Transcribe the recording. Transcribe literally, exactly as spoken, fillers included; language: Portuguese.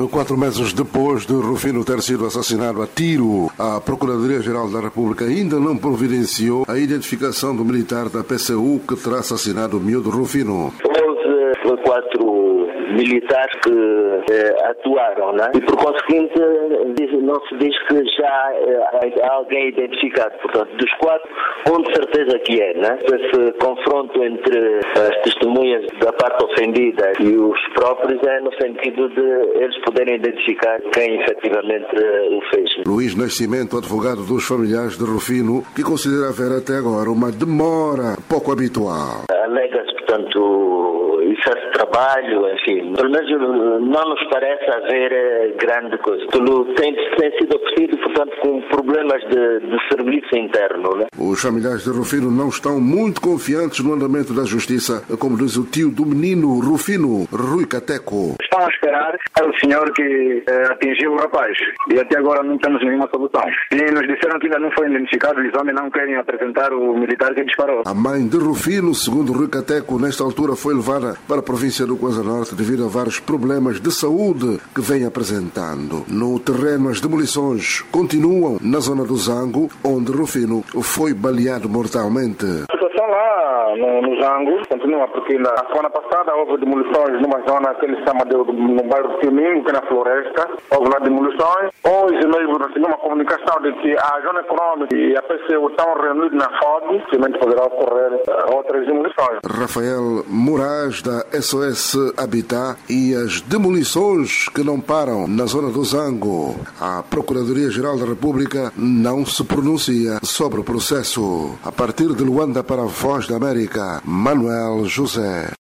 Quatro meses depois de Rufino ter sido assassinado a tiro, a Procuradoria-Geral da República ainda não providenciou a identificação do militar da P C U que terá assassinado o miúdo Rufino. Houve quatro militares que eh, atuaram, né? E por conseguinte não se diz que já eh, há alguém identificado. Portanto, dos quatro, um de certeza que é, né? Esse confronto entre as testemunhas da parte ofendida e os próprios é no sentido de eles poderem identificar quem efetivamente eh, o fez. Luís Nascimento, advogado dos familiares de Rufino, que considera haver até agora uma demora pouco habitual. Alega-se, portanto, excesso de trabalho, enfim. Pelo menos não nos parece haver grande coisa. Tudo tem, tem sido oferecido, portanto, com problemas de, de serviço interno, né? Os familiares de Rufino não estão muito confiantes no andamento da justiça, como diz o tio do menino Rufino, Rui Cateco. Estão a esperar o senhor que eh, atingiu o rapaz e até agora não temos nenhuma solução. E nos disseram que ainda não foi identificado, os homens não querem apresentar o militar que disparou. A mãe de Rufino, segundo Rui Cateco, nesta altura foi levada para a província do Kwanza Norte devido a vários problemas de saúde que vem apresentando. No terreno, as demolições continuam na zona do Zango, onde Rufino foi baleado mortalmente. A situação lá no, no Zango continua, porque na semana passada houve demolições numa zona que ele chama de, no bairro Timingo, que é na floresta. Houve lá demolições. Hoje mesmo recebemos uma comunicação de que a zona econômica e a P C U estão reunidos na F O D, possivelmente poderá ocorrer outras demolições. Rafael Moraes, da S O S Habitat, e as demolições que não param na zona do Zango. A Procuradoria-Geral da República não se pronuncia sobre o processo. A partir de Luanda para a Voz da América, Manuel José.